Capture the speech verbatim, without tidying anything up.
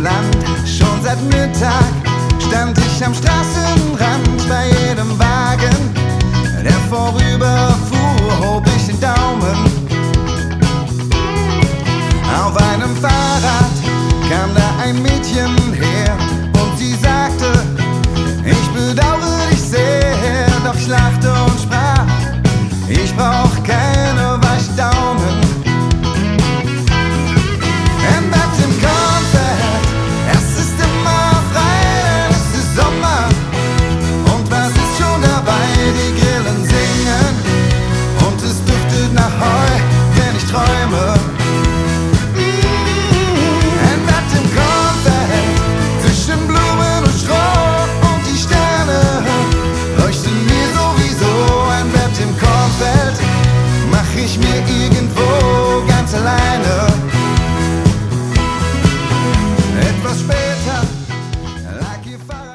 Land. Schon seit Mittag stand ich am Straßenrand. Bei jedem Wagen, der vorüberfuhr, hob ich den Daumen. Auf einem Fahrrad kam da ein Mädchen her und sie sagte: Ich bedauere dich sehr. Doch ich lachte und sprach: Ich brauch keine Waschdaumen. Ein Bett im Kornfeld, es ist immer frei, es ist Sommer. Und was ist schon dabei? Die Grillen singen und es duftet nach Heu, wenn ich träume. Ein Bett im Kornfeld, zwischen Blumen und Stroh, und die Sterne leuchten mir sowieso. Ein Bett im Kornfeld mach ich mir irgendwie